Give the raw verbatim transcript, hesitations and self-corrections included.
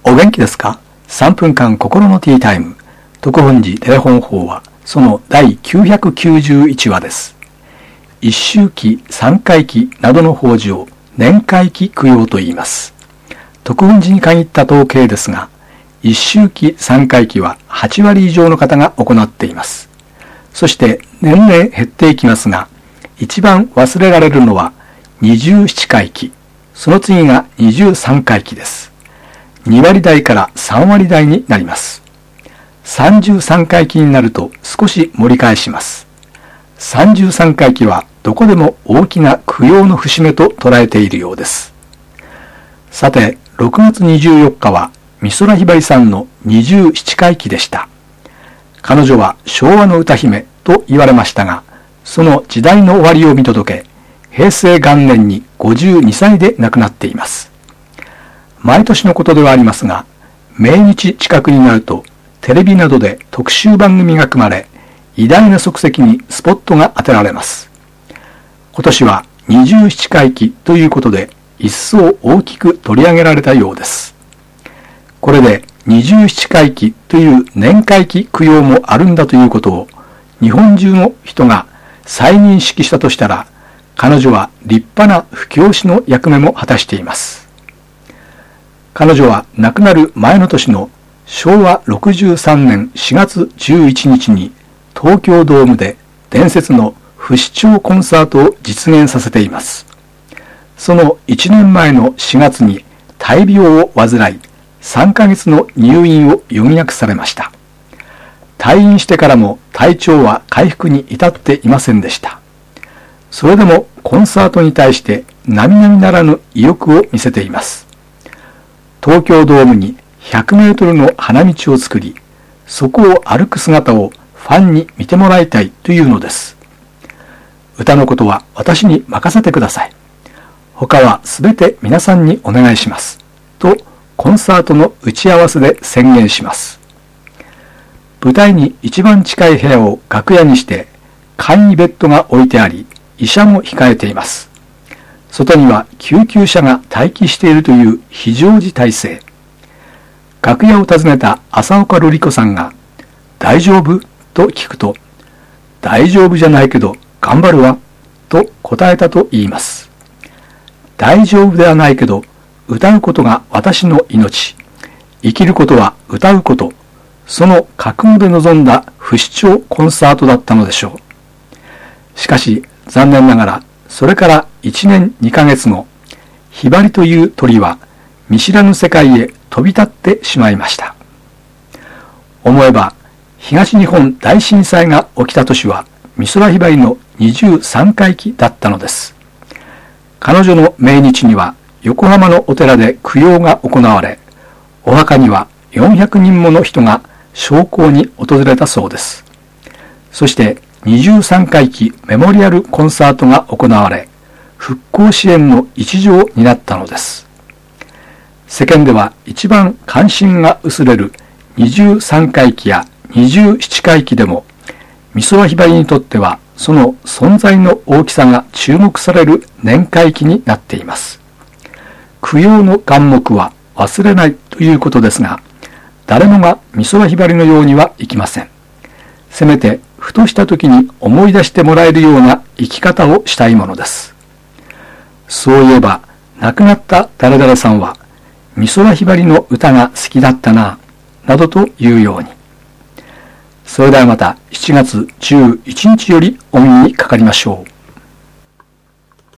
お元気ですか？ さん 分間心のティータイム、徳本寺テレフォン法はそのだいきゅうひゃくきゅうじゅういちわです。一周忌、三回忌などの法事を年回忌供養と言います。徳本寺に限った統計ですが、一周忌、三回忌ははちわり以上の方が行っています。そして年々減っていきますが、一番忘れられるのは二十七回忌、その次が二十三回忌です。にわりだいからさんわりだいになります。さんじゅうさんかい忌になると少し盛り返します。さんじゅうさんかい忌はどこでも大きな供養の節目と捉えているようです。さて、ろくがつにじゅうよっかは美空ひばりさんのにじゅうななかい忌でした。彼女は昭和の歌姫と言われましたが、その時代の終わりを見届け、平成元年にごじゅうにさいで亡くなっています。毎年のことではありますが、命日近くになるとテレビなどで特集番組が組まれ、偉大な足跡にスポットが当てられます。今年はにじゅうななかい忌ということで、一層大きく取り上げられたようです。これでにじゅうななかい忌という年回忌供養もあるんだということを日本中の人が再認識したとしたら、彼女は立派な布教師の役目も果たしています。彼女は亡くなる前の年のしょうわろくじゅうさんねんしがつじゅういちにちに東京ドームで伝説の不死鳥コンサートを実現させています。そのいちねんまえのしがつに大病を患い、さんかげつの入院を余儀なくされました。退院してからも体調は回復に至っていませんでした。それでもコンサートに対して並々ならぬ意欲を見せています。東京ドームにひゃくメートルの花道を作り、そこを歩く姿をファンに見てもらいたいというのです。歌のことは私に任せてください。他はすべて皆さんにお願いします。とコンサートの打ち合わせで宣言します。舞台に一番近い部屋を楽屋にして、簡易ベッドが置いてあり、医者も控えています。外には救急車が待機しているという非常時体制。楽屋を訪ねた浅岡瑠璃子さんが、大丈夫？と聞くと、大丈夫じゃないけど頑張るわ、と答えたと言います。大丈夫ではないけど、歌うことが私の命。生きることは歌うこと。その覚悟で臨んだ不死鳥コンサートだったのでしょう。しかし、残念ながら、それからいちねんにかげつご、ひばりという鳥は見知らぬ世界へ飛び立ってしまいました。思えば、東日本大震災が起きた年は美空ひばりのにじゅうさんかい忌だったのです。彼女の命日には横浜のお寺で供養が行われ、お墓にはよんひゃくにんもの人が焼香に訪れたそうです。そしてにじゅうさんかい忌メモリアルコンサートが行われ、復興支援の一助を担ったのです。世間では一番関心が薄れるにじゅうさんかい忌やにじゅうななかい忌でも、美空ひばりにとってはその存在の大きさが注目される年回忌になっています。供養の眼目は忘れないということですが、誰もが美空ひばりのようにはいきません。せめてふとした時に思い出してもらえるような生き方をしたいものです。そういえば、亡くなった誰々さんは美空ひばりの歌が好きだったな、などというように。それではまたしちがつじゅういちにちよりお耳にかかりましょう。